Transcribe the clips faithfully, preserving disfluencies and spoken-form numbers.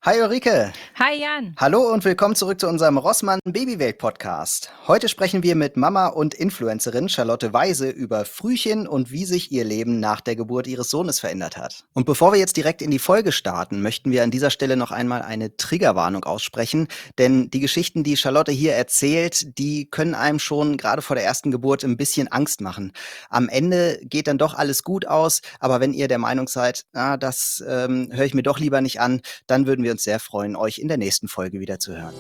Hi Ulrike. Hi Jan. Hallo und willkommen zurück zu unserem Rossmann Babywelt Podcast. Heute sprechen wir mit Mama und Influencerin Charlotte Weise über Frühchen und wie sich ihr Leben nach der Geburt ihres Sohnes verändert hat. Und bevor wir jetzt direkt in die Folge starten, möchten wir an dieser Stelle noch einmal eine Triggerwarnung aussprechen, denn die Geschichten, die Charlotte hier erzählt, die können einem schon gerade vor der ersten Geburt ein bisschen Angst machen. Am Ende geht dann doch alles gut aus, aber wenn ihr der Meinung seid, ah, das ähm, höre ich mir doch lieber nicht an, dann würden wir uns sehr freuen, euch in der nächsten Folge wieder zu hören.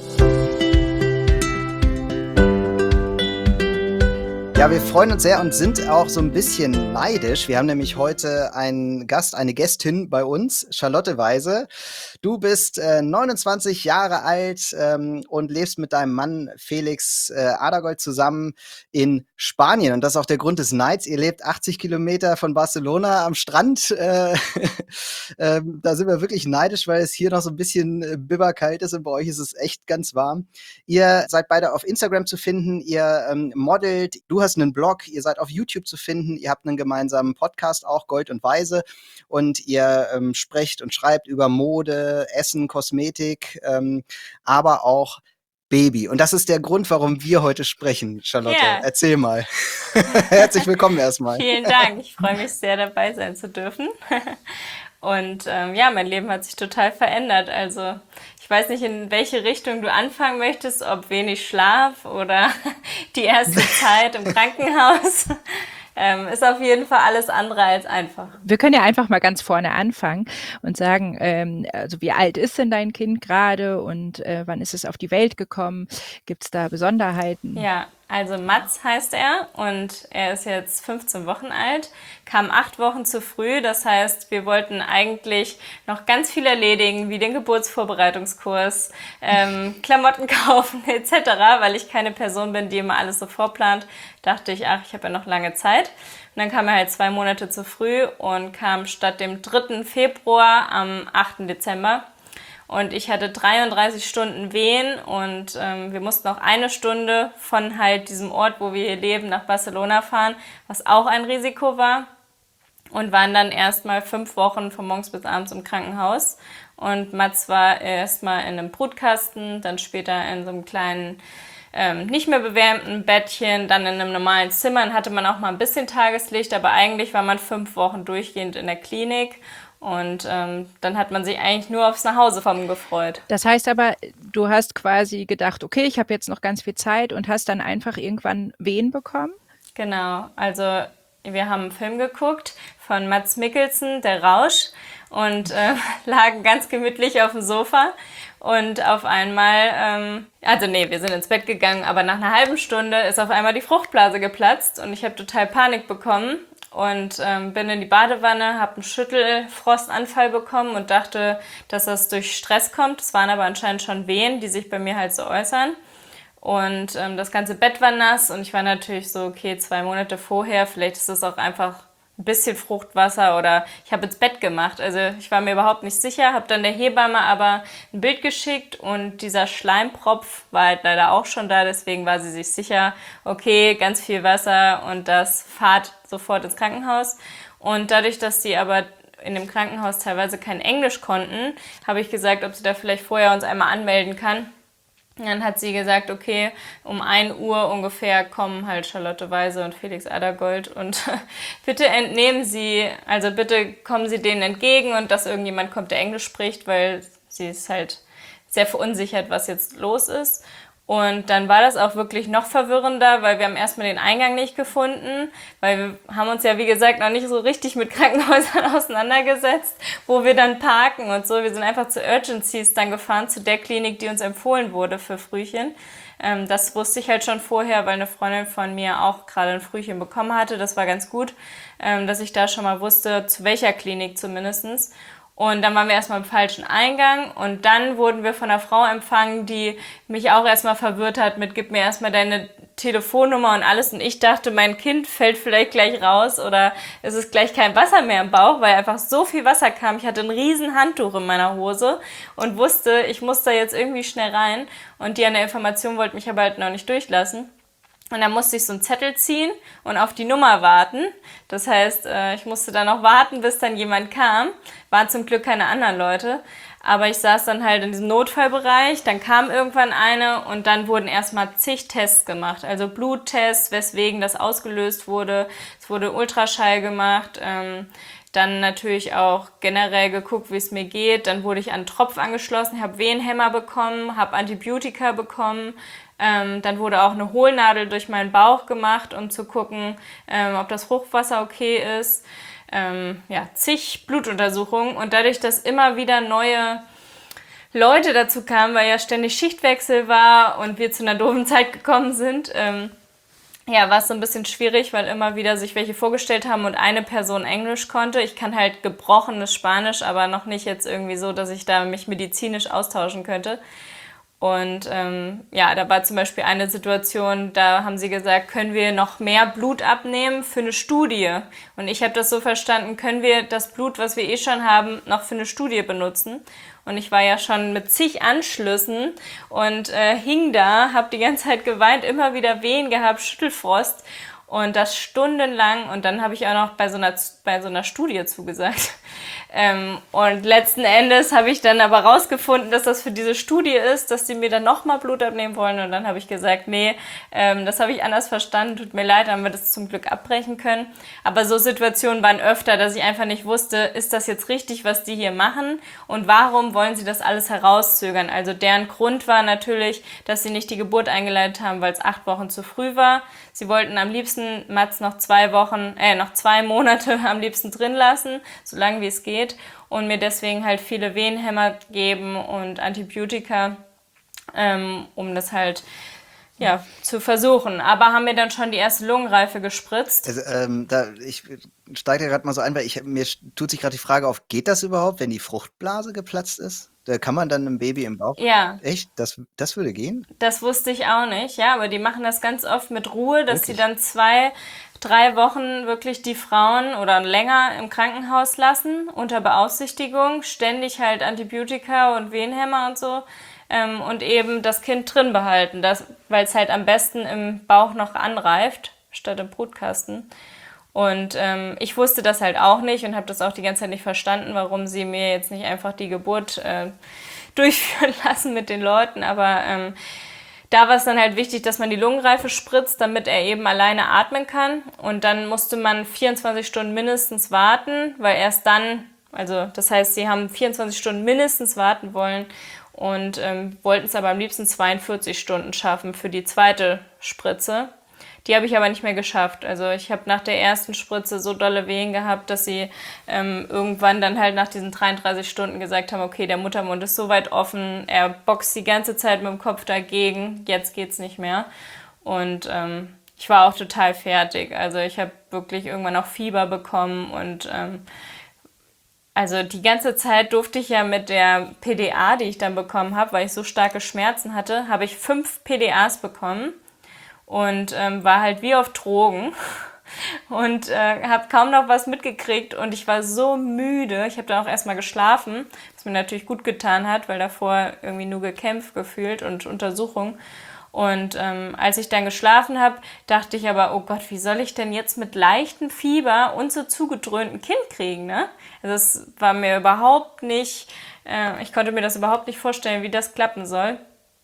Ja, wir freuen uns sehr und sind auch so ein bisschen neidisch. Wir haben nämlich heute einen Gast, eine Gästin bei uns, Charlotte Weise. Du bist äh, neunundzwanzig Jahre alt ähm, und lebst mit deinem Mann Felix äh, Adergold zusammen in Spanien. Und das ist auch der Grund des Neids. Ihr lebt achtzig Kilometer von Barcelona am Strand. Äh, äh, da sind wir wirklich neidisch, weil es hier noch so ein bisschen äh, bibberkalt ist und bei euch ist es echt ganz warm. Ihr seid beide auf Instagram zu finden, ihr ähm, modelt, du hast einen Blog, ihr seid auf YouTube zu finden, ihr habt einen gemeinsamen Podcast auch, Gold und Weise, und ihr ähm, sprecht und schreibt über Mode, Essen, Kosmetik, ähm, aber auch Baby. Und das ist der Grund, warum wir heute sprechen, Charlotte. Ja. Erzähl mal. Herzlich willkommen erstmal. Vielen Dank. Ich freue mich sehr, dabei sein zu dürfen. Und ähm, ja, mein Leben hat sich total verändert. Also ich weiß nicht, in welche Richtung du anfangen möchtest, ob wenig Schlaf oder die erste Zeit im Krankenhaus. Ähm, ist auf jeden Fall alles andere als einfach. Wir können ja einfach mal ganz vorne anfangen und sagen, ähm, also wie alt ist denn dein Kind gerade und äh, wann ist es auf die Welt gekommen? Gibt es da Besonderheiten? Ja, also Mats heißt er und er ist jetzt fünfzehn Wochen alt, kam acht Wochen zu früh. Das heißt, wir wollten eigentlich noch ganz viel erledigen, wie den Geburtsvorbereitungskurs, ähm, Klamotten kaufen et cetera, weil ich keine Person bin, die immer alles so vorplant. Dachte ich, ach, ich habe ja noch lange Zeit. Und dann kam er halt zwei Monate zu früh und kam statt dem dritten Februar am achten Dezember. Und ich hatte dreiunddreißig Stunden Wehen und ähm, wir mussten auch eine Stunde von halt diesem Ort, wo wir hier leben, nach Barcelona fahren, was auch ein Risiko war. Und waren dann erstmal fünf Wochen von morgens bis abends im Krankenhaus. Und Mats war erstmal in einem Brutkasten, dann später in so einem kleinen, ähm, nicht mehr bewärmten Bettchen, dann in einem normalen Zimmer. Dann hatte man auch mal ein bisschen Tageslicht, aber eigentlich war man fünf Wochen durchgehend in der Klinik. Und ähm, dann hat man sich eigentlich nur aufs Nachhausekommen gefreut. Das heißt aber, du hast quasi gedacht, okay, ich habe jetzt noch ganz viel Zeit und hast dann einfach irgendwann Wehen bekommen? Genau, also wir haben einen Film geguckt von Mads Mikkelsen, Der Rausch, und äh, lagen ganz gemütlich auf dem Sofa. Und auf einmal, ähm, also nee, wir sind ins Bett gegangen, aber nach einer halben Stunde ist auf einmal die Fruchtblase geplatzt und ich habe total Panik bekommen. Und ähm, bin in die Badewanne, habe einen Schüttelfrostanfall bekommen und dachte, dass das durch Stress kommt. Es waren aber anscheinend schon Wehen, die sich bei mir halt so äußern. Und ähm, das ganze Bett war nass und ich war natürlich so, okay, zwei Monate vorher, vielleicht ist es auch einfach ein bisschen Fruchtwasser oder ich habe ins Bett gemacht. Also ich war mir überhaupt nicht sicher, habe dann der Hebamme aber ein Bild geschickt und dieser Schleimpropf war halt leider auch schon da, deswegen war sie sich sicher, okay, ganz viel Wasser und das fahrt sofort ins Krankenhaus. Und dadurch, dass die aber in dem Krankenhaus teilweise kein Englisch konnten, habe ich gesagt, ob sie da vielleicht vorher uns einmal anmelden kann. Dann hat sie gesagt, okay, um ein Uhr ungefähr kommen halt Charlotte Weise und Felix Adergold und bitte entnehmen Sie, also bitte kommen Sie denen entgegen und dass irgendjemand kommt, der Englisch spricht, weil sie ist halt sehr verunsichert, was jetzt los ist. Und dann war das auch wirklich noch verwirrender, weil wir haben erstmal den Eingang nicht gefunden, weil wir haben uns ja, wie gesagt, noch nicht so richtig mit Krankenhäusern auseinandergesetzt, wo wir dann parken und so. Wir sind einfach zu Urgencies dann gefahren, zu der Klinik, die uns empfohlen wurde für Frühchen. Ähm, das wusste ich halt schon vorher, weil eine Freundin von mir auch gerade ein Frühchen bekommen hatte. Das war ganz gut, ähm, dass ich da schon mal wusste, zu welcher Klinik zumindestens. Und dann waren wir erstmal im falschen Eingang und dann wurden wir von einer Frau empfangen, die mich auch erstmal verwirrt hat mit, gib mir erstmal deine Telefonnummer und alles. Und ich dachte, mein Kind fällt vielleicht gleich raus oder es ist gleich kein Wasser mehr im Bauch, weil einfach so viel Wasser kam. Ich hatte ein riesen Handtuch in meiner Hose und wusste, ich muss da jetzt irgendwie schnell rein. Und die an der Information wollte mich aber halt noch nicht durchlassen. Und dann musste ich so einen Zettel ziehen und auf die Nummer warten. Das heißt, ich musste dann noch warten, bis dann jemand kam. Waren zum Glück keine anderen Leute. Aber ich saß dann halt in diesem Notfallbereich, dann kam irgendwann eine und dann wurden erstmal zig Tests gemacht. Also Bluttests, weswegen das ausgelöst wurde. Es wurde Ultraschall gemacht, ähm, dann natürlich auch generell geguckt, wie es mir geht. Dann wurde ich an einen Tropf angeschlossen, habe Wehenhämmer bekommen, habe Antibiotika bekommen. Ähm, dann wurde auch eine Hohlnadel durch meinen Bauch gemacht, um zu gucken, ähm, ob das Fruchtwasser okay ist. Ähm, ja, zig Blutuntersuchungen. Und dadurch, dass immer wieder neue Leute dazu kamen, weil ja ständig Schichtwechsel war und wir zu einer doofen Zeit gekommen sind, ähm, ja, war es so ein bisschen schwierig, weil immer wieder sich welche vorgestellt haben und eine Person Englisch konnte. Ich kann halt gebrochenes Spanisch, aber noch nicht jetzt irgendwie so, dass ich da mich medizinisch austauschen könnte. Und ähm, ja, da war zum Beispiel eine Situation, da haben sie gesagt, können wir noch mehr Blut abnehmen für eine Studie? Und ich habe das so verstanden, können wir das Blut, was wir eh schon haben, noch für eine Studie benutzen? Und ich war ja schon mit zig Anschlüssen und äh, hing da, habe die ganze Zeit geweint, immer wieder Wehen gehabt, Schüttelfrost und das stundenlang. Und dann habe ich auch noch bei so einer, bei so einer Studie zugesagt. Ähm, und letzten Endes habe ich dann aber rausgefunden, dass das für diese Studie ist, dass sie mir dann nochmal Blut abnehmen wollen. Und dann habe ich gesagt, nee, ähm, das habe ich anders verstanden, tut mir leid, haben wir das zum Glück abbrechen können. Aber so Situationen waren öfter, dass ich einfach nicht wusste, ist das jetzt richtig, was die hier machen? Und warum wollen sie das alles herauszögern? Also deren Grund war natürlich, dass sie nicht die Geburt eingeleitet haben, weil es acht Wochen zu früh war. Sie wollten am liebsten Mats noch zwei Wochen, äh, noch zwei Monate am liebsten drin lassen, so lange wie es geht. Und mir deswegen halt viele Wehenhämmer geben und Antibiotika, ähm, um das halt ja, zu versuchen. Aber haben mir dann schon die erste Lungenreife gespritzt. Also, ähm, da, ich steige da gerade mal so ein, weil ich, mir tut sich gerade die Frage auf, geht das überhaupt, wenn die Fruchtblase geplatzt ist? Da kann man dann einem Baby im Bauch... Ja. Echt? Das, das würde gehen? Das wusste ich auch nicht, ja, aber die machen das ganz oft mit Ruhe, dass Wirklich? sie dann zwei, drei Wochen wirklich die Frauen oder länger im Krankenhaus lassen, unter Beaufsichtigung, ständig halt Antibiotika und Wehenhämmer und so, ähm, und eben das Kind drin behalten, weil es halt am besten im Bauch noch anreift, statt im Brutkasten. Und ähm, ich wusste das halt auch nicht und habe das auch die ganze Zeit nicht verstanden, warum sie mir jetzt nicht einfach die Geburt äh, durchführen lassen mit den Leuten. Aber ähm, da war es dann halt wichtig, dass man die Lungenreife spritzt, damit er eben alleine atmen kann. Und dann musste man vierundzwanzig Stunden mindestens warten, weil erst dann, also das heißt, sie haben vierundzwanzig Stunden mindestens warten wollen und ähm, wollten es aber am liebsten zweiundvierzig Stunden schaffen für die zweite Spritze. Die habe ich aber nicht mehr geschafft. Also ich habe nach der ersten Spritze so dolle Wehen gehabt, dass sie ähm, irgendwann dann halt nach diesen dreiunddreißig Stunden gesagt haben, okay, der Muttermund ist so weit offen, er boxt die ganze Zeit mit dem Kopf dagegen, jetzt geht's nicht mehr. Und ähm, ich war auch total fertig. Also ich habe wirklich irgendwann auch Fieber bekommen und ähm, also die ganze Zeit durfte ich ja mit der P D A, die ich dann bekommen habe, weil ich so starke Schmerzen hatte, habe ich fünf P D As bekommen. Und ähm, war halt wie auf Drogen und äh, habe kaum noch was mitgekriegt und ich war so müde. Ich habe dann auch erstmal geschlafen, was mir natürlich gut getan hat, weil davor irgendwie nur gekämpft gefühlt und Untersuchung. Und ähm, als ich dann geschlafen habe, dachte ich aber, oh Gott, wie soll ich denn jetzt mit leichtem Fieber und so zugedröhnten Kind kriegen, ne? Also das war mir überhaupt nicht, äh, ich konnte mir das überhaupt nicht vorstellen, wie das klappen soll.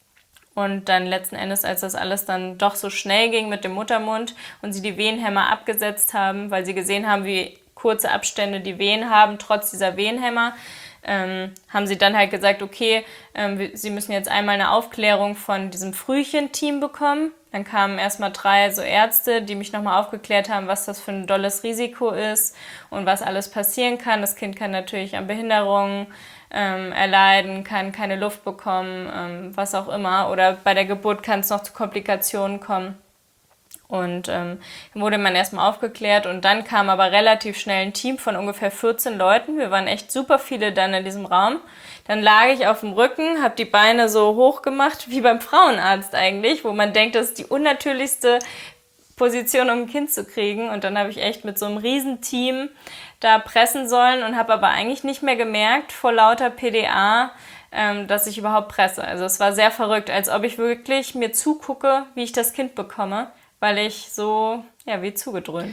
Und dann letzten Endes, als das alles dann doch so schnell ging mit dem Muttermund und sie die Wehenhämmer abgesetzt haben, weil sie gesehen haben, wie kurze Abstände die Wehen haben, trotz dieser Wehenhämmer, ähm, haben sie dann halt gesagt, okay, ähm, sie müssen jetzt einmal eine Aufklärung von diesem Frühchen-Team bekommen. Dann kamen erstmal drei so Ärzte, die mich nochmal aufgeklärt haben, was das für ein dolles Risiko ist und was alles passieren kann. Das Kind kann natürlich an Behinderungen ähm, erleiden, kann keine Luft bekommen, ähm, was auch immer. Oder bei der Geburt kann es noch zu Komplikationen kommen. Und ähm, dann wurde man erstmal aufgeklärt und dann kam aber relativ schnell ein Team von ungefähr vierzehn Leuten. Wir waren echt super viele dann in diesem Raum. Dann lag ich auf dem Rücken, habe die Beine so hoch gemacht, wie beim Frauenarzt eigentlich, wo man denkt, das ist die unnatürlichste Position, um ein Kind zu kriegen. Und dann habe ich echt mit so einem Riesenteam da pressen sollen und habe aber eigentlich nicht mehr gemerkt vor lauter P D A, ähm, dass ich überhaupt presse. Also es war sehr verrückt, als ob ich wirklich mir zugucke, wie ich das Kind bekomme, weil ich so, ja, wie zugedröhnt war.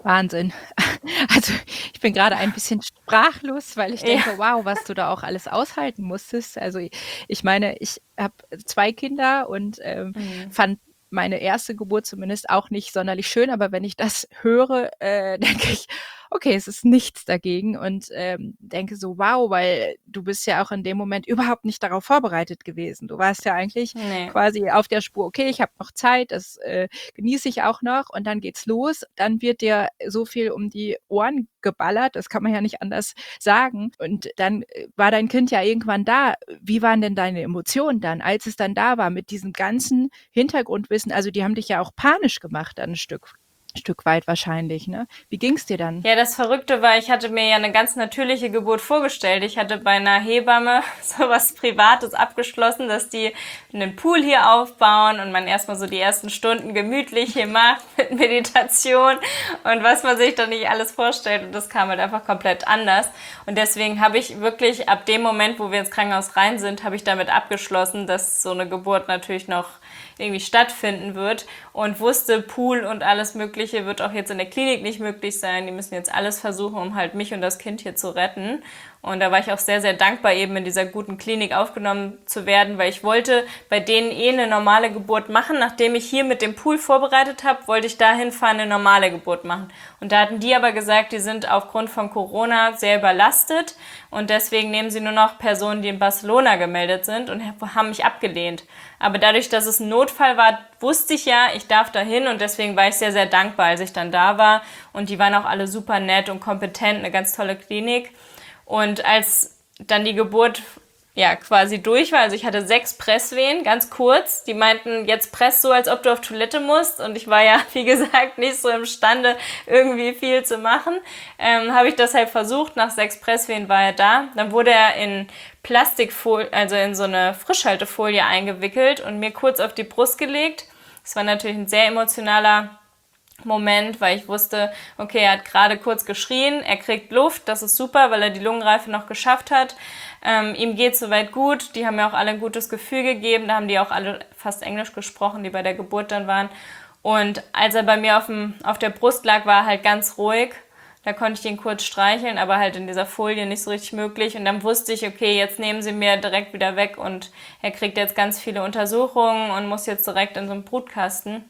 Wahnsinn. Also, ich bin gerade ein bisschen sprachlos, weil ich Ja. denke: „Wow, was du da auch alles aushalten musstest.“ Also, i ich meine, ich habe zwei Kinder und, ähm, Mhm. fand meine erste Geburt zumindest auch nicht sonderlich schön, aber wenn ich das höre, äh, denke ich: „Okay, es ist nichts dagegen“ und, ähm, denke so: „Wow“, weil du bist ja auch in dem Moment überhaupt nicht darauf vorbereitet gewesen. Du warst ja eigentlich Ne. quasi auf der Spur: „Okay, ich habe noch Zeit, das, äh, genieße ich auch noch“ und dann geht's los. Dann wird dir so viel um die Ohren geballert, das kann man ja nicht anders sagen. Und dann, äh, war dein Kind ja irgendwann da. Wie waren denn deine Emotionen dann, als es dann da war mit diesem ganzen Hintergrundwissen? Also, die haben dich ja auch panisch gemacht dann 'n Stück Stück weit wahrscheinlich, ne? Wie ging's dir dann? Ja, das Verrückte war, ich hatte mir ja eine ganz natürliche Geburt vorgestellt. Ich hatte bei einer Hebamme so was Privates abgeschlossen, dass die einen Pool hier aufbauen und man erstmal so die ersten Stunden gemütlich hier macht mit Meditation und was man sich da nicht alles vorstellt. Und das kam halt einfach komplett anders. Und deswegen habe ich wirklich ab dem Moment, wo wir ins Krankenhaus rein sind, habe ich damit abgeschlossen, dass so eine Geburt natürlich noch irgendwie stattfinden wird und wusste, Pool und alles Mögliche wird auch jetzt in der Klinik nicht möglich sein. Die müssen jetzt alles versuchen, um halt mich und das Kind hier zu retten. Und da war ich auch sehr, sehr dankbar, eben in dieser guten Klinik aufgenommen zu werden, weil ich wollte bei denen eh eine normale Geburt machen. Nachdem ich hier mit dem Pool vorbereitet habe, wollte ich dahin fahren, eine normale Geburt machen. Und da hatten die aber gesagt, die sind aufgrund von Corona sehr überlastet und deswegen nehmen sie nur noch Personen, die in Barcelona gemeldet sind und haben mich abgelehnt. Aber dadurch, dass es ein Notfall war, wusste ich ja, ich darf dahin und deswegen war ich sehr, sehr dankbar, als ich dann da war. Und die waren auch alle super nett und kompetent, eine ganz tolle Klinik. Und als dann die Geburt ja quasi durch war, also ich hatte sechs Presswehen, ganz kurz. Die meinten, jetzt press so, als ob du auf Toilette musst. Und ich war ja, wie gesagt, nicht so imstande, irgendwie viel zu machen. Ähm, habe ich das halt versucht. Nach sechs Presswehen war er da. Dann wurde er in Plastikfolie, also in so eine Frischhaltefolie eingewickelt und mir kurz auf die Brust gelegt. Das war natürlich ein sehr emotionaler Moment, weil ich wusste, okay, er hat gerade kurz geschrien, er kriegt Luft, das ist super, weil er die Lungenreife noch geschafft hat. Ähm, ihm geht soweit gut, die haben mir auch alle ein gutes Gefühl gegeben, da haben die auch alle fast Englisch gesprochen, die bei der Geburt dann waren. Und als er bei mir auf, dem, auf der Brust lag, war er halt ganz ruhig. Da konnte ich ihn kurz streicheln, aber halt in dieser Folie nicht so richtig möglich. Und dann wusste ich, okay, jetzt nehmen sie mir direkt wieder weg und er kriegt jetzt ganz viele Untersuchungen und muss jetzt direkt in so einen Brutkasten.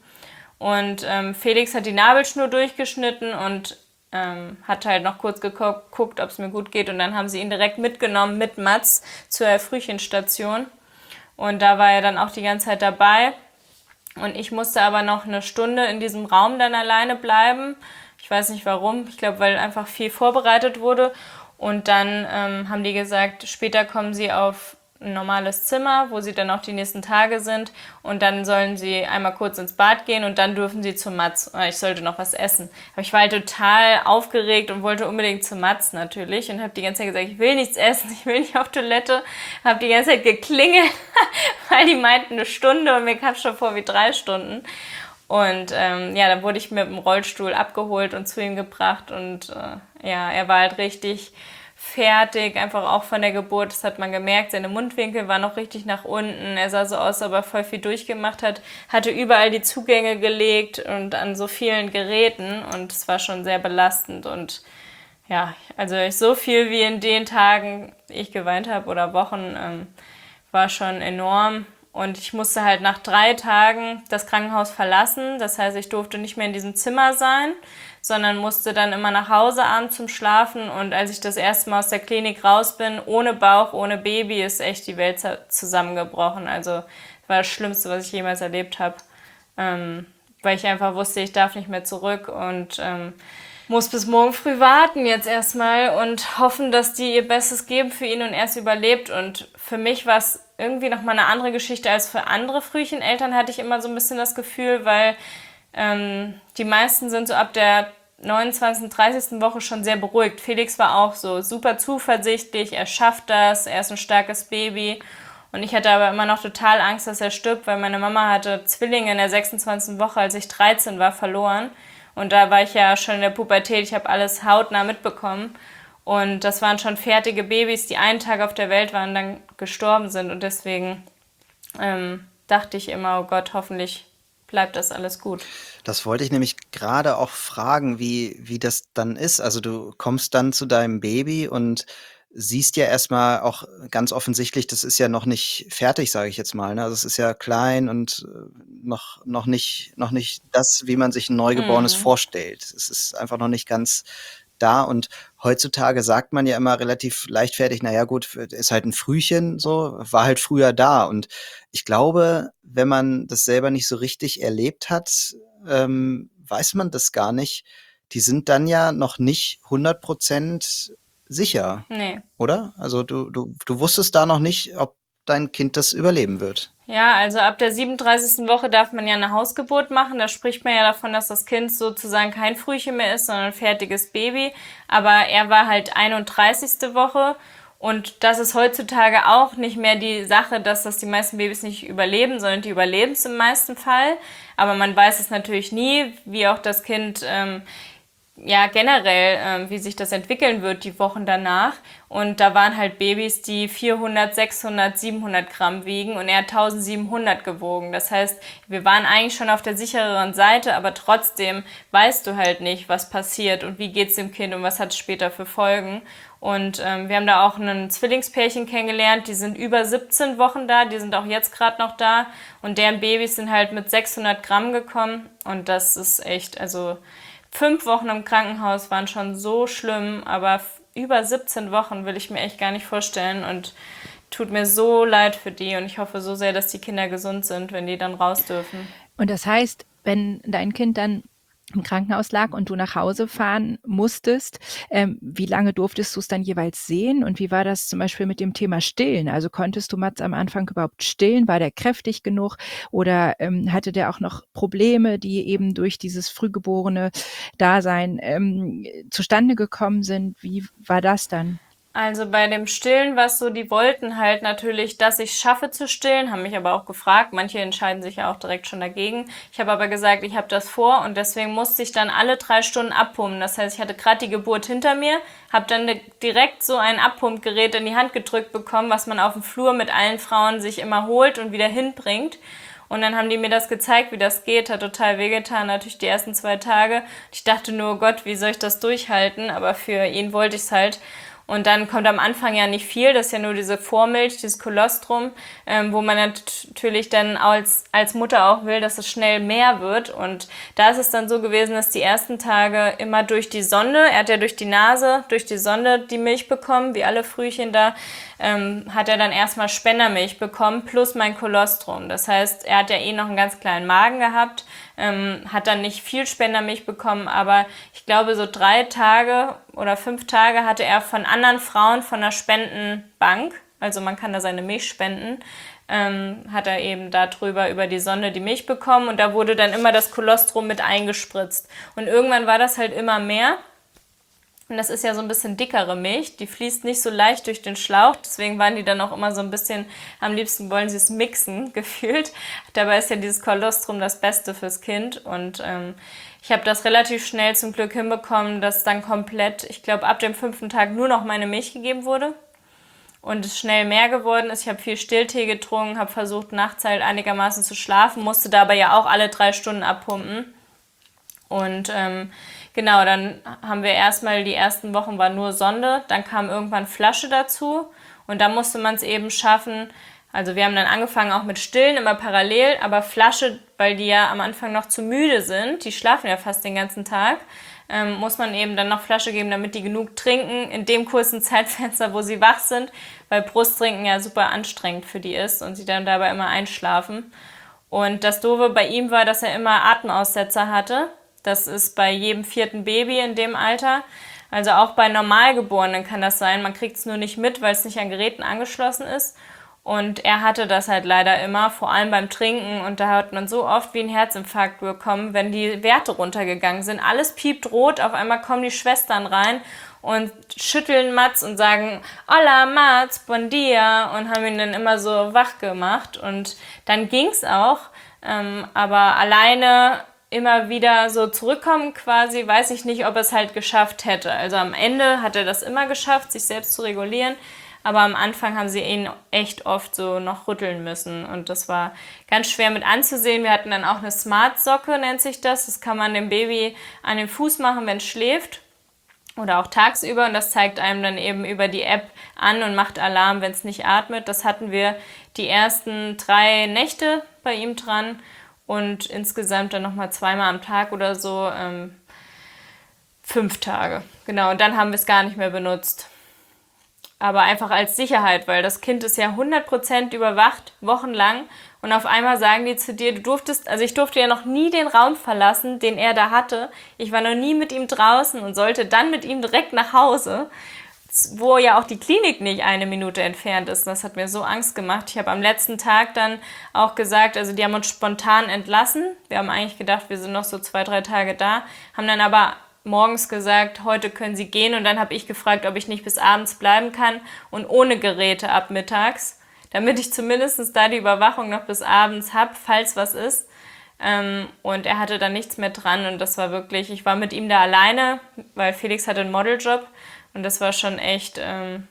Und ähm, Felix hat die Nabelschnur durchgeschnitten und ähm, hat halt noch kurz geguckt, ob es mir gut geht. Und dann haben sie ihn direkt mitgenommen mit Mats zur Frühchenstation. Und da war er dann auch die ganze Zeit dabei. Und ich musste aber noch eine Stunde in diesem Raum dann alleine bleiben. Ich weiß nicht warum. Ich glaube, weil einfach viel vorbereitet wurde. Und dann ähm, haben die gesagt, später kommen sie auf ein normales Zimmer, wo sie dann auch die nächsten Tage sind und dann sollen sie einmal kurz ins Bad gehen und dann dürfen sie zu Mats. Ich sollte noch was essen. Aber ich war halt total aufgeregt und wollte unbedingt zu Mats natürlich und habe die ganze Zeit gesagt, ich will nichts essen, ich will nicht auf Toilette. Habe die ganze Zeit geklingelt, weil die meinten eine Stunde und mir kam schon vor wie drei Stunden. Und ähm, ja, dann wurde ich mit dem Rollstuhl abgeholt und zu ihm gebracht und äh, ja, er war halt richtig fertig, einfach auch von der Geburt, das hat man gemerkt, seine Mundwinkel waren noch richtig nach unten, er sah so aus, als ob er voll viel durchgemacht hat, hatte überall die Zugänge gelegt und an so vielen Geräten und es war schon sehr belastend und ja, also so viel wie in den Tagen ich geweint habe oder Wochen, ähm, war schon enorm. Und ich musste halt nach drei Tagen das Krankenhaus verlassen. Das heißt, ich durfte nicht mehr in diesem Zimmer sein, sondern musste dann immer nach Hause abends zum Schlafen. Und als ich das erste Mal aus der Klinik raus bin, ohne Bauch, ohne Baby, ist echt die Welt zusammengebrochen. Also das war das Schlimmste, was ich jemals erlebt habe. Ähm, weil ich einfach wusste, ich darf nicht mehr zurück und ähm, muss bis morgen früh warten jetzt erstmal und hoffen, dass die ihr Bestes geben für ihn und er es überlebt. Und für mich war es irgendwie nochmal eine andere Geschichte als für andere Frühcheneltern, hatte ich immer so ein bisschen das Gefühl, weil ähm, die meisten sind so ab der neunundzwanzigsten, dreißigsten Woche schon sehr beruhigt. Felix war auch so super zuversichtlich, er schafft das, er ist ein starkes Baby. Und ich hatte aber immer noch total Angst, dass er stirbt, weil meine Mama hatte Zwillinge in der sechsundzwanzigsten Woche, als ich dreizehn war, verloren. Und da war ich ja schon in der Pubertät, ich habe alles hautnah mitbekommen. Und das waren schon fertige Babys, die einen Tag auf der Welt waren und dann gestorben sind. Und deswegen ähm, dachte ich immer, oh Gott, hoffentlich bleibt das alles gut. Das wollte ich nämlich gerade auch fragen, wie, wie das dann ist. Also du kommst dann zu deinem Baby und siehst ja erstmal auch ganz offensichtlich, das ist ja noch nicht fertig, sage ich jetzt mal. Ne? Also es ist ja klein und äh, noch, noch nicht, noch nicht das, wie man sich ein Neugeborenes Mhm. vorstellt. Es ist einfach noch nicht ganz da. Und heutzutage sagt man ja immer relativ leichtfertig, naja gut, ist halt ein Frühchen, so, war halt früher da. Und ich glaube, wenn man das selber nicht so richtig erlebt hat, ähm, weiß man das gar nicht. Die sind dann ja noch nicht hundert Prozent sicher, Nee. oder? Also du, du, du wusstest da noch nicht, ob dein Kind das überleben wird. Ja, also ab der siebenunddreißigsten Woche darf man ja eine Hausgeburt machen. Da spricht man ja davon, dass das Kind sozusagen kein Frühchen mehr ist, sondern ein fertiges Baby. Aber er war halt einunddreißigste Woche. Und das ist heutzutage auch nicht mehr die Sache, dass das die meisten Babys nicht überleben, sondern die überleben es im meisten Fall. Aber man weiß es natürlich nie, wie auch das Kind ähm, ja generell, ähm, wie sich das entwickeln wird, die Wochen danach. Und da waren halt Babys, die vierhundert, sechshundert, siebenhundert Gramm wiegen und er hat eintausendsiebenhundert gewogen. Das heißt, wir waren eigentlich schon auf der sichereren Seite, aber trotzdem weißt du halt nicht, was passiert und wie geht's dem Kind und was hat es später für Folgen. Und ähm, wir haben da auch ein Zwillingspärchen kennengelernt, die sind über siebzehn Wochen da, die sind auch jetzt gerade noch da und deren Babys sind halt mit sechshundert Gramm gekommen und das ist echt, also fünf Wochen im Krankenhaus waren schon so schlimm, aber über siebzehn Wochen will ich mir echt gar nicht vorstellen und tut mir so leid für die und ich hoffe so sehr, dass die Kinder gesund sind, wenn die dann raus dürfen. Und das heißt, wenn dein Kind dann im Krankenhaus lag und du nach Hause fahren musstest, ähm, wie lange durftest du es dann jeweils sehen und wie war das zum Beispiel mit dem Thema Stillen? Also konntest du Mats am Anfang überhaupt stillen? War der kräftig genug oder ähm, hatte der auch noch Probleme, die eben durch dieses frühgeborene Dasein ähm, zustande gekommen sind? Wie war das dann? Also bei dem Stillen war es so, die wollten halt natürlich, dass ich es schaffe zu stillen, haben mich aber auch gefragt. Manche entscheiden sich ja auch direkt schon dagegen. Ich habe aber gesagt, ich habe das vor und deswegen musste ich dann alle drei Stunden abpumpen. Das heißt, ich hatte gerade die Geburt hinter mir, habe dann direkt so ein Abpumpgerät in die Hand gedrückt bekommen, was man auf dem Flur mit allen Frauen sich immer holt und wieder hinbringt. Und dann haben die mir das gezeigt, wie das geht, hat total wehgetan, natürlich die ersten zwei Tage. Ich dachte nur, oh Gott, wie soll ich das durchhalten? Aber für ihn wollte ich es halt. Und dann kommt am Anfang ja nicht viel, das ist ja nur diese Vormilch, dieses Kolostrum, ähm, wo man natürlich dann als, als Mutter auch will, dass es schnell mehr wird. Und da ist es dann so gewesen, dass die ersten Tage immer durch die Sonde, er hat ja durch die Nase, durch die Sonde die Milch bekommen, wie alle Frühchen da, ähm, hat er dann erstmal Spendermilch bekommen, plus mein Kolostrum. Das heißt, er hat ja eh noch einen ganz kleinen Magen gehabt, ähm, hat dann nicht viel Spendermilch bekommen, aber ich glaube, so drei Tage oder fünf Tage hatte er von anderen Frauen von der Spendenbank, also man kann da seine Milch spenden, ähm, hat er eben darüber über die Sonde die Milch bekommen und da wurde dann immer das Kolostrum mit eingespritzt. Und irgendwann war das halt immer mehr. Und das ist ja so ein bisschen dickere Milch, die fließt nicht so leicht durch den Schlauch, deswegen waren die dann auch immer so ein bisschen, am liebsten wollen sie es mixen, gefühlt. Dabei ist ja dieses Kolostrum das Beste fürs Kind und ähm, ich habe das relativ schnell zum Glück hinbekommen, dass dann komplett, ich glaube ab dem fünften Tag nur noch meine Milch gegeben wurde und es schnell mehr geworden ist. Ich habe viel Stilltee getrunken, habe versucht nachts halt einigermaßen zu schlafen, musste dabei ja auch alle drei Stunden abpumpen und ähm, genau, dann haben wir erstmal, die ersten Wochen war nur Sonde, dann kam irgendwann Flasche dazu und da musste man es eben schaffen, also wir haben dann angefangen auch mit Stillen, immer parallel, aber Flasche, weil die ja am Anfang noch zu müde sind, die schlafen ja fast den ganzen Tag, ähm, muss man eben dann noch Flasche geben, damit die genug trinken in dem kurzen Zeitfenster, wo sie wach sind, weil Brusttrinken ja super anstrengend für die ist und sie dann dabei immer einschlafen. Und das Doofe bei ihm war, dass er immer Atemaussetzer hatte. Das ist bei jedem vierten Baby in dem Alter. Also auch bei Normalgeborenen kann das sein. Man kriegt es nur nicht mit, weil es nicht an Geräten angeschlossen ist. Und er hatte das halt leider immer, vor allem beim Trinken. Und da hat man so oft wie einen Herzinfarkt bekommen, wenn die Werte runtergegangen sind. Alles piept rot, auf einmal kommen die Schwestern rein und schütteln Mats und sagen, Hola Mats, bon dia, und haben ihn dann immer so wach gemacht. Und dann ging's auch, ähm, aber alleine immer wieder so zurückkommen quasi, weiß ich nicht, ob er es halt geschafft hätte. Also am Ende hat er das immer geschafft, sich selbst zu regulieren, aber am Anfang haben sie ihn echt oft so noch rütteln müssen und das war ganz schwer mit anzusehen. Wir hatten dann auch eine Smart-Socke, nennt sich das. Das kann man dem Baby an den Fuß machen, wenn es schläft oder auch tagsüber und das zeigt einem dann eben über die App an und macht Alarm, wenn es nicht atmet. Das hatten wir die ersten drei Nächte bei ihm dran und insgesamt dann nochmal zweimal am Tag oder so, ähm, fünf Tage. Genau, und dann haben wir es gar nicht mehr benutzt. Aber einfach als Sicherheit, weil das Kind ist ja hundert Prozent überwacht, wochenlang. Und auf einmal sagen die zu dir, du durftest, also ich durfte ja noch nie den Raum verlassen, den er da hatte. Ich war noch nie mit ihm draußen und sollte dann mit ihm direkt nach Hause, wo ja auch die Klinik nicht eine Minute entfernt ist. Das hat mir so Angst gemacht. Ich habe am letzten Tag dann auch gesagt, also die haben uns spontan entlassen. Wir haben eigentlich gedacht, wir sind noch so zwei, drei Tage da, haben dann aber morgens gesagt, heute können Sie gehen und dann habe ich gefragt, ob ich nicht bis abends bleiben kann und ohne Geräte ab mittags, damit ich zumindest da die Überwachung noch bis abends habe, falls was ist. Ähm, und er hatte dann nichts mehr dran und das war wirklich, ich war mit ihm da alleine, weil Felix hatte einen Modeljob und das war schon echt ähm,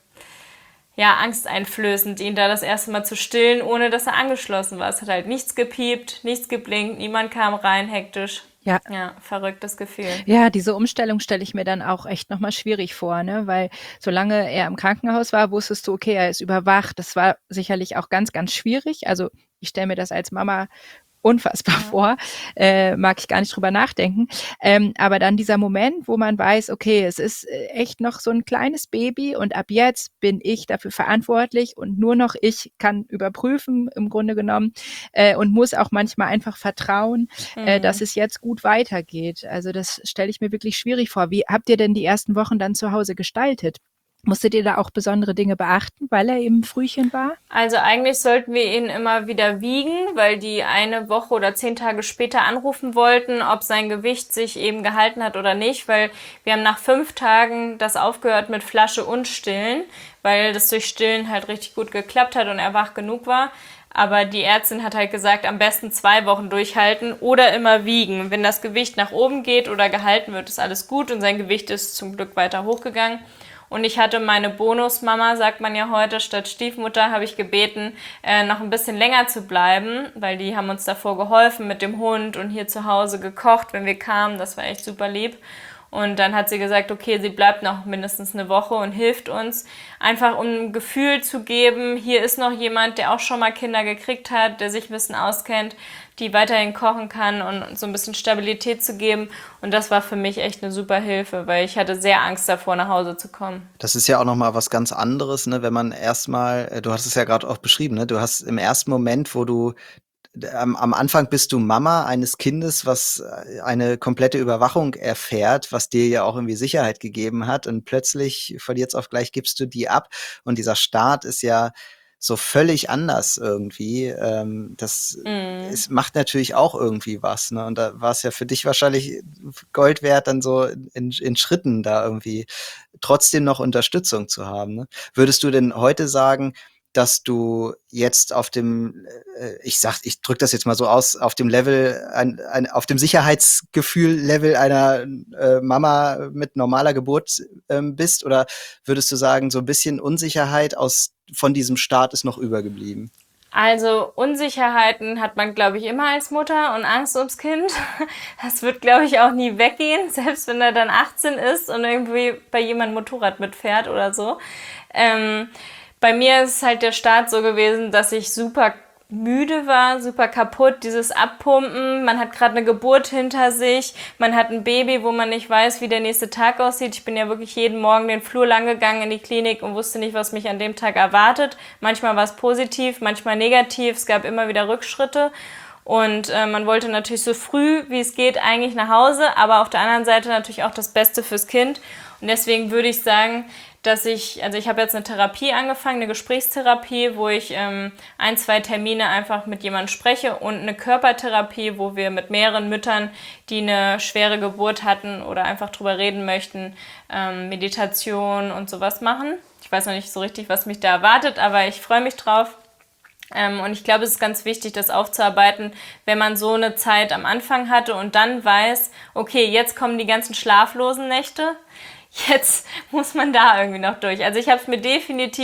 ja, angsteinflößend, ihn da das erste Mal zu stillen, ohne dass er angeschlossen war. Es hat halt nichts gepiept, nichts geblinkt, niemand kam rein, hektisch. Ja. Ja, verrücktes Gefühl. Ja, diese Umstellung stelle ich mir dann auch echt nochmal schwierig vor, ne? Weil solange er im Krankenhaus war, wusstest du, okay, er ist überwacht. Das war sicherlich auch ganz, ganz schwierig. Also ich stelle mir das als Mama unfassbar ja. vor, äh, mag ich gar nicht drüber nachdenken. Ähm, aber dann dieser Moment, wo man weiß, okay, es ist echt noch so ein kleines Baby und ab jetzt bin ich dafür verantwortlich und nur noch ich kann überprüfen, im Grunde genommen, äh, und muss auch manchmal einfach vertrauen, mhm. äh, dass es jetzt gut weitergeht. Also das stelle ich mir wirklich schwierig vor. Wie habt ihr denn die ersten Wochen dann zu Hause gestaltet? Musstet ihr da auch besondere Dinge beachten, weil er eben Frühchen war? Also eigentlich sollten wir ihn immer wieder wiegen, weil die eine Woche oder zehn Tage später anrufen wollten, ob sein Gewicht sich eben gehalten hat oder nicht, weil wir haben nach fünf Tagen das aufgehört mit Flasche und Stillen, weil das durch Stillen halt richtig gut geklappt hat und er wach genug war. Aber die Ärztin hat halt gesagt, am besten zwei Wochen durchhalten oder immer wiegen. Wenn das Gewicht nach oben geht oder gehalten wird, ist alles gut und sein Gewicht ist zum Glück weiter hochgegangen. Und ich hatte meine Bonusmama, sagt man ja heute, statt Stiefmutter, habe ich gebeten, äh, noch ein bisschen länger zu bleiben, weil die haben uns davor geholfen mit dem Hund und hier zu Hause gekocht, wenn wir kamen. Das war echt super lieb. Und dann hat sie gesagt, okay, sie bleibt noch mindestens eine Woche und hilft uns, einfach um ein Gefühl zu geben, hier ist noch jemand, der auch schon mal Kinder gekriegt hat, der sich ein bisschen auskennt, die weiterhin kochen kann und so ein bisschen Stabilität zu geben. Und das war für mich echt eine super Hilfe, weil ich hatte sehr Angst davor, nach Hause zu kommen. Das ist ja auch nochmal was ganz anderes, ne, wenn man erstmal, du hast es ja gerade auch beschrieben, ne, du hast im ersten Moment, wo du Am, am Anfang bist du Mama eines Kindes, was eine komplette Überwachung erfährt, was dir ja auch irgendwie Sicherheit gegeben hat. Und plötzlich von jetzt auf gleich gibst du die ab. Und dieser Start ist ja so völlig anders irgendwie. Ähm, das mm. es macht natürlich auch irgendwie was. Ne? Und da war es ja für dich wahrscheinlich Gold wert, dann so in, in Schritten da irgendwie trotzdem noch Unterstützung zu haben. Ne? Würdest du denn heute sagen, dass du jetzt auf dem, äh, ich sag, ich drück das jetzt mal so aus, auf dem Level, ein, ein, auf dem Sicherheitsgefühl-Level einer äh, Mama mit normaler Geburt ähm, bist? Oder würdest du sagen, so ein bisschen Unsicherheit aus von diesem Start ist noch übergeblieben? Also Unsicherheiten hat man, glaube ich, immer als Mutter und Angst ums Kind. Das wird, glaube ich, auch nie weggehen, selbst wenn er dann achtzehn ist und irgendwie bei jemandem Motorrad mitfährt oder so. Ähm, Bei mir ist halt der Start so gewesen, dass ich super müde war, super kaputt, dieses Abpumpen, man hat gerade eine Geburt hinter sich, man hat ein Baby, wo man nicht weiß, wie der nächste Tag aussieht. Ich bin ja wirklich jeden Morgen den Flur lang gegangen in die Klinik und wusste nicht, was mich an dem Tag erwartet. Manchmal war es positiv, manchmal negativ, es gab immer wieder Rückschritte. Und äh, man wollte natürlich so früh, wie es geht, eigentlich nach Hause, aber auf der anderen Seite natürlich auch das Beste fürs Kind. Und deswegen würde ich sagen, dass ich, also ich habe jetzt eine Therapie angefangen, eine Gesprächstherapie, wo ich ähm, ein, zwei Termine einfach mit jemandem spreche und eine Körpertherapie, wo wir mit mehreren Müttern, die eine schwere Geburt hatten oder einfach drüber reden möchten, ähm, Meditation und sowas machen. Ich weiß noch nicht so richtig, was mich da erwartet, aber ich freue mich drauf. Ähm, und ich glaube, es ist ganz wichtig, das aufzuarbeiten, wenn man so eine Zeit am Anfang hatte und dann weiß, okay, jetzt kommen die ganzen schlaflosen Nächte. Jetzt muss man da irgendwie noch durch. Also ich habe es mir definitiv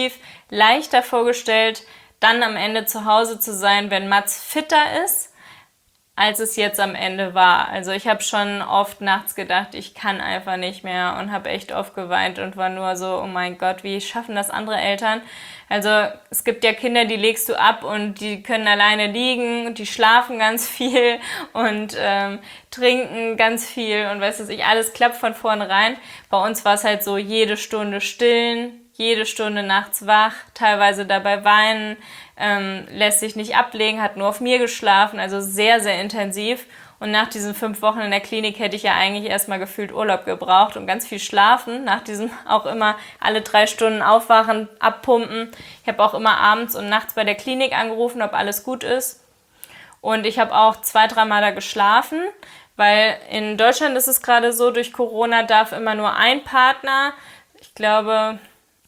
leichter vorgestellt, dann am Ende zu Hause zu sein, wenn Mats fitter ist, als es jetzt am Ende war. Also ich habe schon oft nachts gedacht, ich kann einfach nicht mehr und habe echt oft geweint und war nur so, oh mein Gott, wie schaffen das andere Eltern? Also es gibt ja Kinder, die legst du ab und die können alleine liegen, die schlafen ganz viel und ähm, trinken ganz viel und weißt du, ich alles klappt von vornherein. Bei uns war es halt so, jede Stunde stillen, jede Stunde nachts wach, teilweise dabei weinen, ähm, lässt sich nicht ablegen, hat nur auf mir geschlafen, also sehr, sehr intensiv. Und nach diesen fünf Wochen in der Klinik hätte ich ja eigentlich erstmal gefühlt Urlaub gebraucht und ganz viel schlafen. Nach diesem auch immer alle drei Stunden aufwachen, abpumpen. Ich habe auch immer abends und nachts bei der Klinik angerufen, ob alles gut ist. Und ich habe auch zwei, dreimal da geschlafen, weil in Deutschland ist es gerade so, durch Corona darf immer nur ein Partner, ich glaube,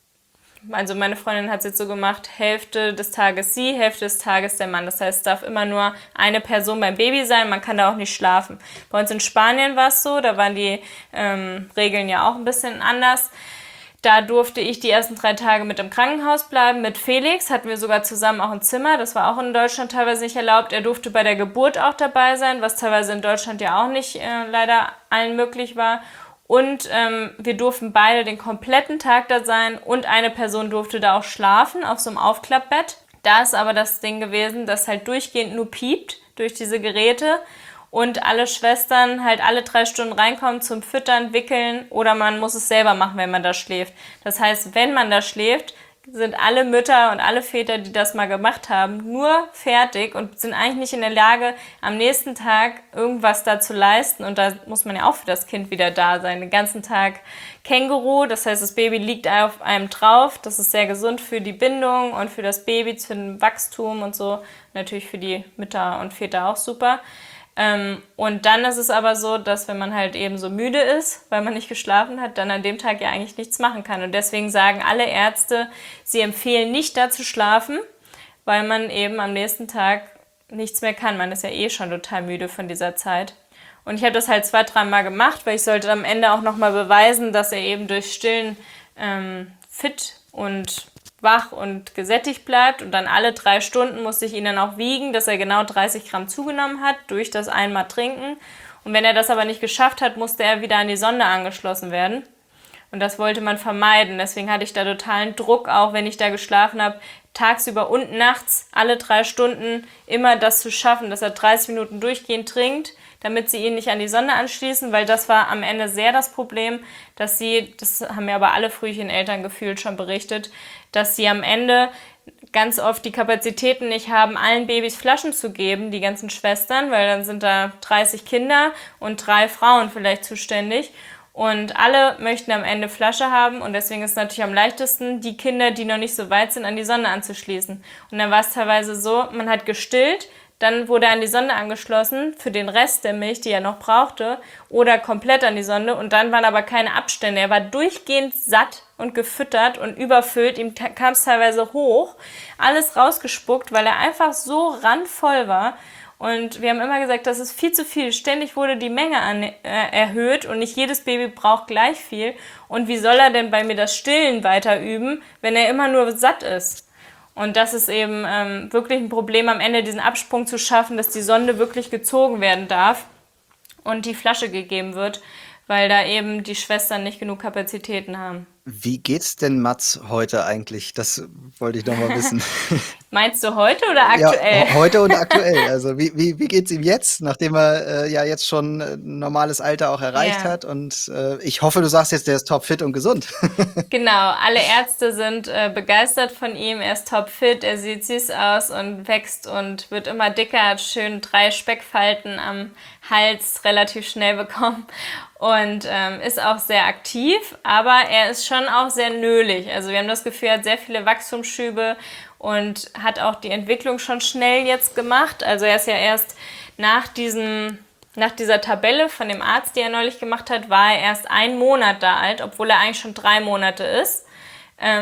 also meine Freundin hat es jetzt so gemacht, Hälfte des Tages sie, Hälfte des Tages der Mann. Das heißt, es darf immer nur eine Person beim Baby sein, man kann da auch nicht schlafen. Bei uns in Spanien war es so, da waren die ähm, Regeln ja auch ein bisschen anders. Da durfte ich die ersten drei Tage mit im Krankenhaus bleiben. Mit Felix hatten wir sogar zusammen auch ein Zimmer. Das war auch in Deutschland teilweise nicht erlaubt. Er durfte bei der Geburt auch dabei sein, was teilweise in Deutschland ja auch nicht äh, leider allen möglich war. Und ähm, wir durften beide den kompletten Tag da sein und eine Person durfte da auch schlafen auf so einem Aufklappbett. Da ist aber das Ding gewesen, dass halt durchgehend nur piept durch diese Geräte und alle Schwestern halt alle drei Stunden reinkommen zum Füttern, Wickeln oder man muss es selber machen, wenn man da schläft. Das heißt, wenn man da schläft, sind alle Mütter und alle Väter, die das mal gemacht haben, nur fertig und sind eigentlich nicht in der Lage, am nächsten Tag irgendwas da zu leisten. Und da muss man ja auch für das Kind wieder da sein. Den ganzen Tag Känguru, das heißt, das Baby liegt auf einem drauf. Das ist sehr gesund für die Bindung und für das Baby, für den Wachstum und so. Natürlich für die Mütter und Väter auch super. Ähm, und dann ist es aber so, dass wenn man halt eben so müde ist, weil man nicht geschlafen hat, dann an dem Tag ja eigentlich nichts machen kann. Und deswegen sagen alle Ärzte, sie empfehlen nicht da zu schlafen, weil man eben am nächsten Tag nichts mehr kann. Man ist ja eh schon total müde von dieser Zeit. Und ich habe das halt zwei, dreimal gemacht, weil ich sollte am Ende auch nochmal beweisen, dass er eben durch Stillen ähm, fit und wach und gesättigt bleibt und dann alle drei Stunden musste ich ihn dann auch wiegen, dass er genau dreißig Gramm zugenommen hat durch das einmal Trinken. Und wenn er das aber nicht geschafft hat, musste er wieder an die Sonde angeschlossen werden. Und das wollte man vermeiden. Deswegen hatte ich da totalen Druck, auch wenn ich da geschlafen habe, tagsüber und nachts alle drei Stunden immer das zu schaffen, dass er dreißig Minuten durchgehend trinkt, damit sie ihn nicht an die Sonde anschließen, weil das war am Ende sehr das Problem, dass sie, das haben mir aber alle Frühcheneltern gefühlt schon berichtet, dass sie am Ende ganz oft die Kapazitäten nicht haben, allen Babys Flaschen zu geben, die ganzen Schwestern, weil dann sind da dreißig Kinder und drei Frauen vielleicht zuständig. Und alle möchten am Ende Flasche haben und deswegen ist es natürlich am leichtesten, die Kinder, die noch nicht so weit sind, an die Sonde anzuschließen. Und dann war es teilweise so, man hat gestillt, dann wurde er an die Sonde angeschlossen für den Rest der Milch, die er noch brauchte, oder komplett an die Sonde und dann waren aber keine Abstände. Er war durchgehend satt und gefüttert und überfüllt, ihm kam es teilweise hoch, alles rausgespuckt, weil er einfach so randvoll war. Und wir haben immer gesagt, das ist viel zu viel. Ständig wurde die Menge an, äh, erhöht und nicht jedes Baby braucht gleich viel. Und wie soll er denn bei mir das Stillen weiter üben, wenn er immer nur satt ist? Und das ist eben ähm, wirklich ein Problem, am Ende diesen Absprung zu schaffen, dass die Sonde wirklich gezogen werden darf und die Flasche gegeben wird, weil da eben die Schwestern nicht genug Kapazitäten haben. Wie geht's denn Mats heute eigentlich? Das wollte ich noch mal wissen. Meinst du heute oder aktuell? Ja, heute und aktuell. Also wie, wie, wie geht's ihm jetzt, nachdem er äh, ja jetzt schon ein normales Alter auch erreicht Ja. hat? Und äh, ich hoffe, du sagst jetzt, der ist topfit und gesund. Genau, alle Ärzte sind äh, begeistert von ihm. Er ist topfit, er sieht süß aus und wächst und wird immer dicker, hat schön drei Speckfalten am Hals relativ schnell bekommen und ähm, ist auch sehr aktiv, aber er ist schon auch sehr nölig. Also wir haben das Gefühl, er hat sehr viele Wachstumsschübe und hat auch die Entwicklung schon schnell jetzt gemacht. Also er ist ja erst nach diesem, nach dieser Tabelle von dem Arzt, die er neulich gemacht hat, war er erst einen Monat da alt, obwohl er eigentlich schon drei Monate ist. Ähm,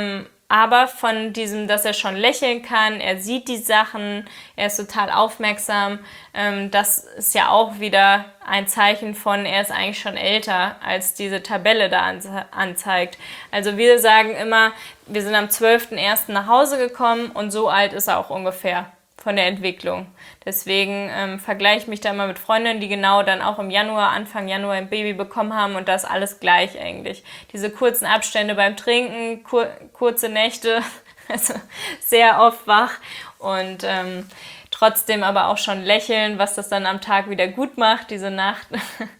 aber von diesem, dass er schon lächeln kann, er sieht die Sachen, er ist total aufmerksam, ähm, das ist ja auch wieder ein Zeichen von, er ist eigentlich schon älter, als diese Tabelle da anzeigt. Also wir sagen immer, wir sind am zwölften ersten nach Hause gekommen und so alt ist er auch ungefähr von der Entwicklung. Deswegen ähm, vergleiche ich mich da immer mit Freundinnen, die genau dann auch im Januar, Anfang Januar ein Baby bekommen haben und das alles gleich eigentlich. Diese kurzen Abstände beim Trinken, kur- kurze Nächte, also sehr oft wach und ähm, trotzdem aber auch schon lächeln, was das dann am Tag wieder gut macht, diese Nacht.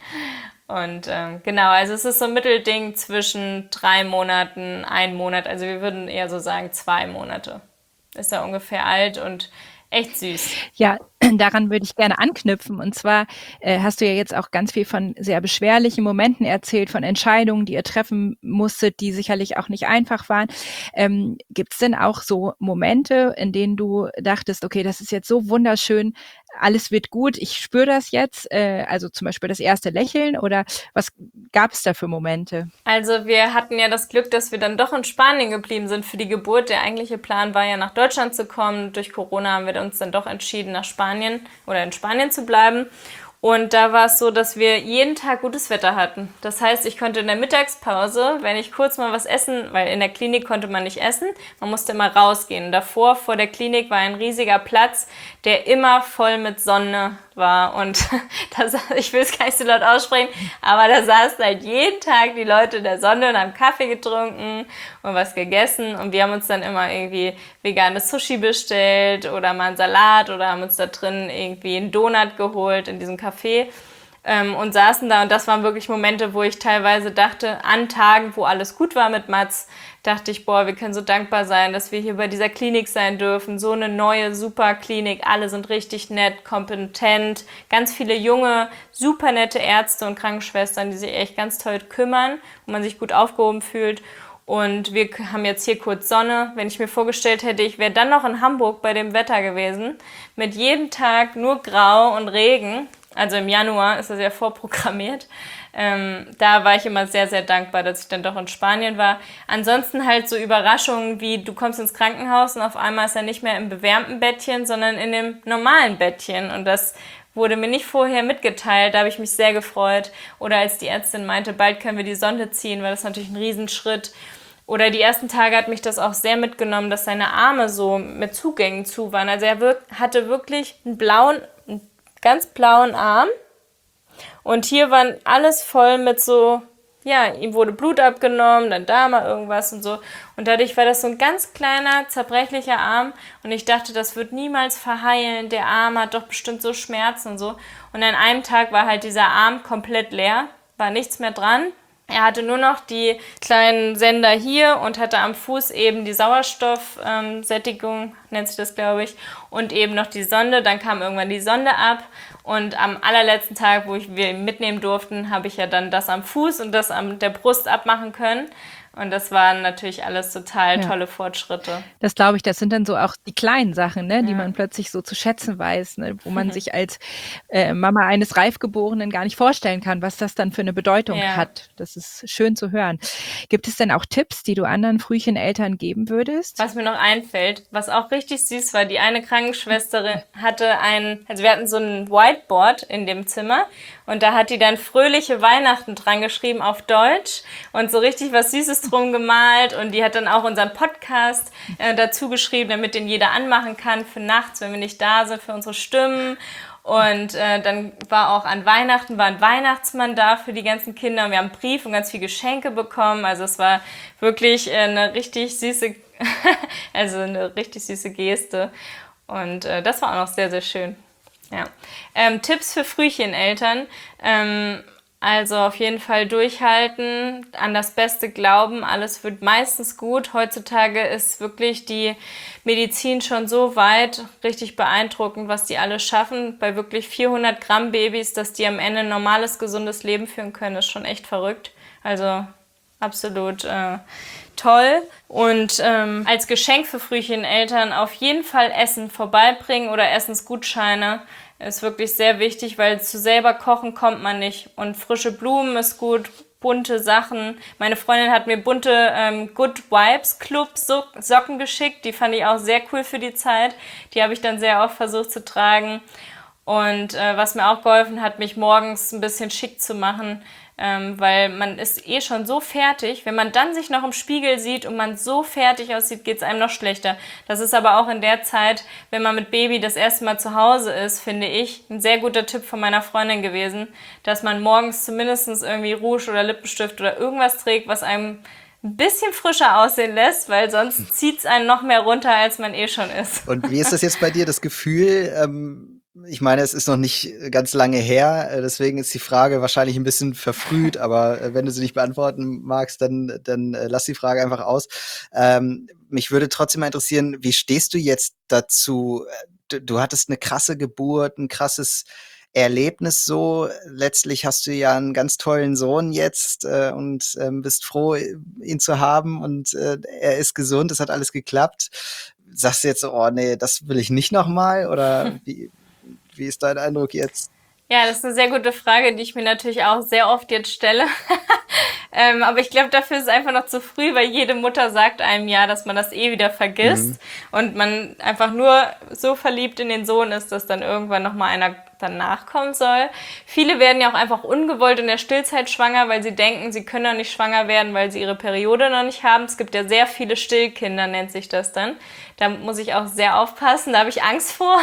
Und ähm, genau, also es ist so ein Mittelding zwischen drei Monaten, ein Monat, also wir würden eher so sagen zwei Monate. Ist er ungefähr alt und echt süß. Ja, daran würde ich gerne anknüpfen. Und zwar äh, hast du ja jetzt auch ganz viel von sehr beschwerlichen Momenten erzählt, von Entscheidungen, die ihr treffen musstet, die sicherlich auch nicht einfach waren. Ähm, gibt es denn auch so Momente, in denen du dachtest, okay, das ist jetzt so wunderschön, alles wird gut, ich spüre das jetzt, äh, also zum Beispiel das erste Lächeln, oder was gab es da für Momente? Also wir hatten ja das Glück, dass wir dann doch in Spanien geblieben sind für die Geburt. Der eigentliche Plan war ja nach Deutschland zu kommen. Durch Corona haben wir uns dann doch entschieden, nach Spanien oder in Spanien zu bleiben. Und da war es so, dass wir jeden Tag gutes Wetter hatten. Das heißt, ich konnte in der Mittagspause, wenn ich kurz mal was essen, weil in der Klinik konnte man nicht essen, man musste immer rausgehen. Davor, vor der Klinik, war ein riesiger Platz, der immer voll mit Sonne war. Und das, ich will es gar nicht so laut aussprechen, aber da saßen halt jeden Tag die Leute in der Sonne und haben Kaffee getrunken und was gegessen. Und wir haben uns dann immer irgendwie veganes Sushi bestellt oder mal einen Salat oder haben uns da drin irgendwie einen Donut geholt in diesem Café ähm, und saßen da. Und das waren wirklich Momente, wo ich teilweise dachte, an Tagen, wo alles gut war mit Mats, dachte ich, boah, wir können so dankbar sein, dass wir hier bei dieser Klinik sein dürfen. So eine neue, super Klinik. Alle sind richtig nett, kompetent. Ganz viele junge, super nette Ärzte und Krankenschwestern, die sich echt ganz toll kümmern, wo man sich gut aufgehoben fühlt. Und wir haben jetzt hier kurz Sonne. Wenn ich mir vorgestellt hätte, ich wäre dann noch in Hamburg bei dem Wetter gewesen, mit jedem Tag nur Grau und Regen, also im Januar ist das ja vorprogrammiert, ähm, da war ich immer sehr, sehr dankbar, dass ich dann doch in Spanien war. Ansonsten halt so Überraschungen wie, du kommst ins Krankenhaus und auf einmal ist er nicht mehr im bewärmten Bettchen, sondern in dem normalen Bettchen. Und das wurde mir nicht vorher mitgeteilt, da habe ich mich sehr gefreut. Oder als die Ärztin meinte, bald können wir die Sonde ziehen, war das natürlich ein Riesenschritt. Oder die ersten Tage hat mich das auch sehr mitgenommen, dass seine Arme so mit Zugängen zu waren. Also er wirk- hatte wirklich einen blauen, einen ganz blauen Arm. Und hier waren alles voll mit so, ja, ihm wurde Blut abgenommen, dann da mal irgendwas und so. Und dadurch war das so ein ganz kleiner, zerbrechlicher Arm. Und ich dachte, das wird niemals verheilen. Der Arm hat doch bestimmt so Schmerzen und so. Und an einem Tag war halt dieser Arm komplett leer, war nichts mehr dran. Er hatte nur noch die kleinen Sender hier und hatte am Fuß eben die Sauerstoffsättigung, nennt sich das, glaube ich, und eben noch die Sonde. Dann kam irgendwann die Sonde ab und am allerletzten Tag, wo ich wir mitnehmen durften, habe ich ja dann das am Fuß und das an der Brust abmachen können. Und das waren natürlich alles total Ja. tolle Fortschritte. Das glaube ich, das sind dann so auch die kleinen Sachen, ne, die Ja. man plötzlich so zu schätzen weiß, ne, wo man sich als äh, Mama eines Reifgeborenen gar nicht vorstellen kann, was das dann für eine Bedeutung Ja. hat. Das ist schön zu hören. Gibt es denn auch Tipps, die du anderen Frühcheneltern geben würdest? Was mir noch einfällt, was auch richtig süß war, die eine Krankenschwester hatte ein, also wir hatten so ein Whiteboard in dem Zimmer und da hat die dann fröhliche Weihnachten dran geschrieben auf Deutsch und so richtig was Süßes drum gemalt und die hat dann auch unseren Podcast äh, dazu geschrieben, damit den jeder anmachen kann für nachts, wenn wir nicht da sind, für unsere Stimmen. Und äh, dann war auch an Weihnachten, war ein Weihnachtsmann da für die ganzen Kinder und wir haben einen Brief und ganz viele Geschenke bekommen. Also es war wirklich äh, eine richtig süße, also eine richtig süße Geste. Und äh, das war auch noch sehr, sehr schön. Ja. Ähm, Tipps für Frühcheneltern. Ähm, Also auf jeden Fall durchhalten, an das Beste glauben, alles wird meistens gut. Heutzutage ist wirklich die Medizin schon so weit, richtig beeindruckend, was die alles schaffen. Bei wirklich vierhundert Gramm Babys, dass die am Ende ein normales, gesundes Leben führen können, ist schon echt verrückt. Also absolut äh, toll. Und ähm, als Geschenk für Frühcheneltern auf jeden Fall Essen vorbeibringen oder Essensgutscheine. Ist wirklich sehr wichtig, weil zu selber kochen kommt man nicht. Und frische Blumen ist gut, bunte Sachen. Meine Freundin hat mir bunte ähm, Good Vibes Club so- Socken geschickt. Die fand ich auch sehr cool für die Zeit. Die habe ich dann sehr oft versucht zu tragen. Und äh, was mir auch geholfen hat, mich morgens ein bisschen schick zu machen, ähm, weil man ist eh schon so fertig. Wenn man dann sich noch im Spiegel sieht und man so fertig aussieht, geht's einem noch schlechter. Das ist aber auch in der Zeit, wenn man mit Baby das erste Mal zu Hause ist, finde ich, ein sehr guter Tipp von meiner Freundin gewesen, dass man morgens zumindest irgendwie Rouge oder Lippenstift oder irgendwas trägt, was einem ein bisschen frischer aussehen lässt, weil sonst zieht's einen noch mehr runter, als man eh schon ist. Und wie ist das jetzt bei dir, das Gefühl? Ähm, ich meine, es ist noch nicht ganz lange her, äh, deswegen ist die Frage wahrscheinlich ein bisschen verfrüht, aber äh, wenn du sie nicht beantworten magst, dann, dann äh, lass die Frage einfach aus. Ähm, mich würde trotzdem mal interessieren, wie stehst du jetzt dazu? Du, du hattest eine krasse Geburt, ein krasses Erlebnis so. Letztlich hast du ja einen ganz tollen Sohn jetzt äh, und ähm, bist froh, ihn zu haben und äh, er ist gesund, es hat alles geklappt. Sagst du jetzt so, oh nee, das will ich nicht nochmal? Oder wie, wie ist dein Eindruck jetzt? Ja, das ist eine sehr gute Frage, die ich mir natürlich auch sehr oft jetzt stelle. ähm, aber ich glaube, dafür ist es einfach noch zu früh, weil jede Mutter sagt einem ja, dass man das eh wieder vergisst Mhm. und man einfach nur so verliebt in den Sohn ist, dass dann irgendwann nochmal einer danach kommen soll. Viele werden ja auch einfach ungewollt in der Stillzeit schwanger, weil sie denken, sie können noch nicht schwanger werden, weil sie ihre Periode noch nicht haben. Es gibt ja sehr viele Stillkinder, nennt sich das dann. Da muss ich auch sehr aufpassen, da habe ich Angst vor.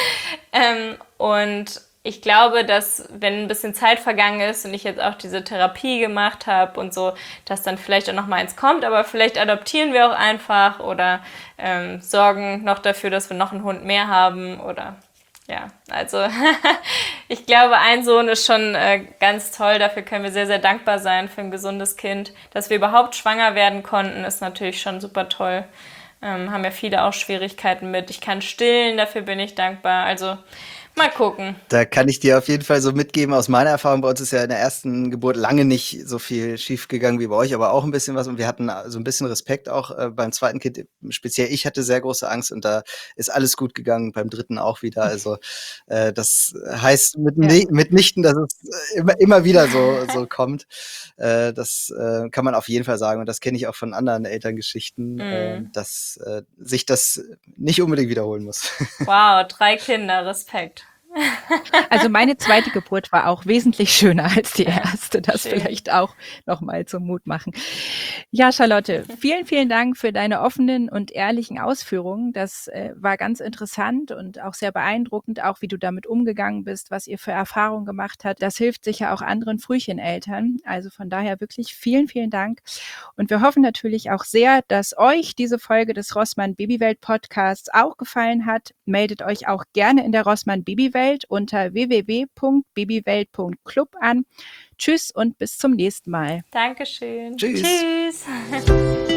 ähm, und ich glaube, dass wenn ein bisschen Zeit vergangen ist und ich jetzt auch diese Therapie gemacht habe und so, dass dann vielleicht auch noch mal eins kommt, aber vielleicht adoptieren wir auch einfach oder ähm, sorgen noch dafür, dass wir noch einen Hund mehr haben oder ja, also ich glaube, ein Sohn ist schon äh, ganz toll, dafür können wir sehr, sehr dankbar sein für ein gesundes Kind. Dass wir überhaupt schwanger werden konnten, ist natürlich schon super toll. Ähm, haben ja viele auch Schwierigkeiten mit. Ich kann stillen, dafür bin ich dankbar. Also mal gucken. Da kann ich dir auf jeden Fall so mitgeben, aus meiner Erfahrung, bei uns ist ja in der ersten Geburt lange nicht so viel schief gegangen wie bei euch, aber auch ein bisschen was und wir hatten so ein bisschen Respekt auch äh, beim zweiten Kind, speziell ich hatte sehr große Angst und da ist alles gut gegangen, beim dritten auch wieder, also äh, das heißt mit, Ja. ne- mitnichten, dass es immer, immer wieder so, so kommt, äh, das äh, kann man auf jeden Fall sagen und das kenne ich auch von anderen Elterngeschichten, äh, Mhm. dass äh, sich das nicht unbedingt wiederholen muss. Wow, drei Kinder, Respekt. Also meine zweite Geburt war auch wesentlich schöner als die erste. Das schön. vielleicht auch nochmal zum Mut machen. Ja, Charlotte, vielen, vielen Dank für deine offenen und ehrlichen Ausführungen. Das äh, war ganz interessant und auch sehr beeindruckend, auch wie du damit umgegangen bist, was ihr für Erfahrungen gemacht habt. Das hilft sicher auch anderen Frühcheneltern. Also von daher wirklich vielen, vielen Dank. Und wir hoffen natürlich auch sehr, dass euch diese Folge des Rossmann Babywelt Podcasts auch gefallen hat. Meldet euch auch gerne in der Rossmann Babywelt unter w w w punkt babywelt punkt club an. Tschüss und bis zum nächsten Mal. Dankeschön. Tschüss. Tschüss.